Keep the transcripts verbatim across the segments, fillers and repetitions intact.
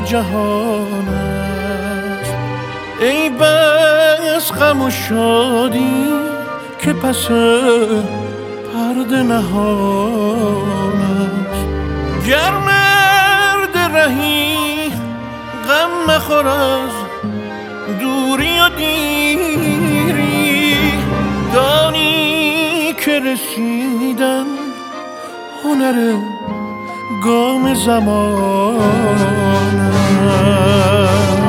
جهان است. ای بس غم و شادی که پس پرده نهان است. گر مرد رهی غم مخور از دوری و دیری، دانی که رسیدن هنر گام زمان است.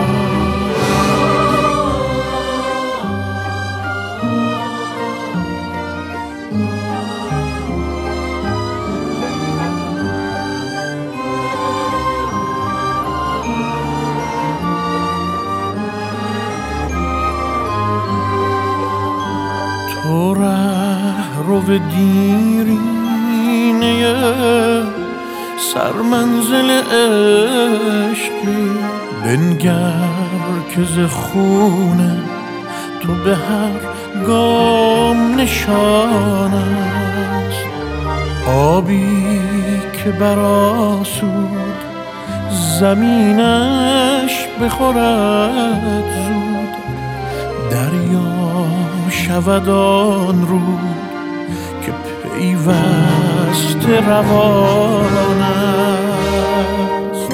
تو ره رو دیرینه سرمنزل عشقی، بنگر که ز خون تو به هر گام نشان است. آبی که برآسود زمینش بخورد زود، دریا شود آن رود که پیوسته روان است.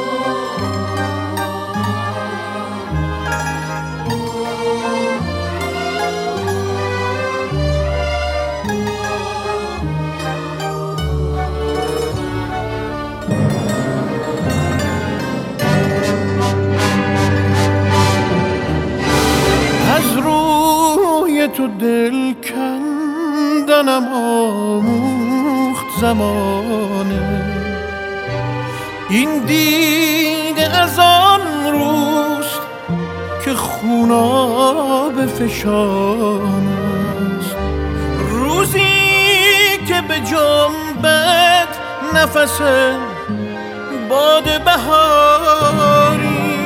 تو دل کندنم آموخت زمانه، این دیده از آن روست که خوناب فشان است. روزی که به جنبت نفس باد بهاری،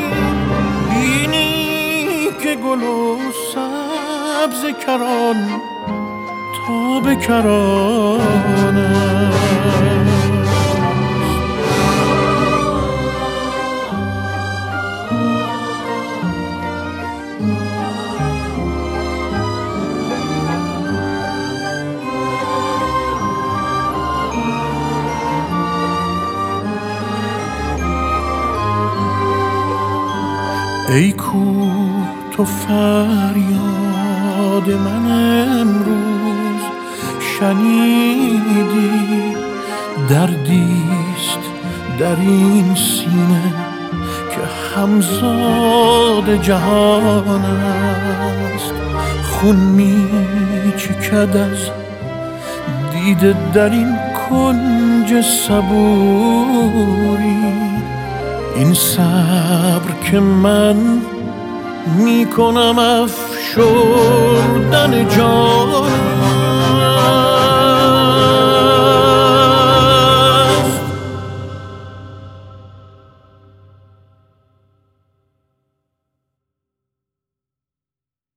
بینی که گل و سبز کران تا به کران است. ای کوه تو فریاد من امروز شنیدی، دردیست در این سینه که همزاد جهان است. خون می چکد از دیده در این کنج صبوری، این صبر که من می کنم افشردن جان